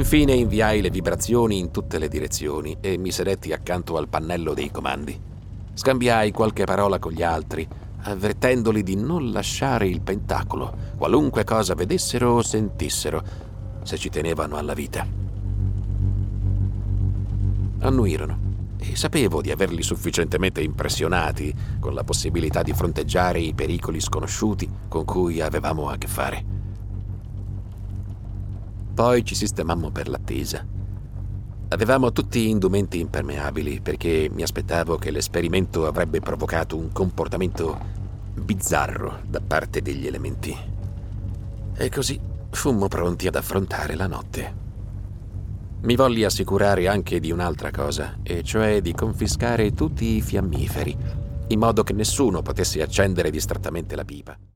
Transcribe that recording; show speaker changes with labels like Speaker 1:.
Speaker 1: Infine inviai le vibrazioni in tutte le direzioni e mi sedetti accanto al pannello dei comandi. Scambiai qualche parola con gli altri, avvertendoli di non lasciare il pentacolo, qualunque cosa vedessero o sentissero, se ci tenevano alla vita. Annuirono e sapevo di averli sufficientemente impressionati con la possibilità di fronteggiare i pericoli sconosciuti con cui avevamo a che fare. Poi ci sistemammo per l'attesa. Avevamo tutti indumenti impermeabili perché mi aspettavo che l'esperimento avrebbe provocato un comportamento bizzarro da parte degli elementi. E così fummo pronti ad affrontare la notte. Mi volli assicurare anche di un'altra cosa, e cioè di confiscare tutti i fiammiferi, in modo che nessuno potesse accendere distrattamente la pipa.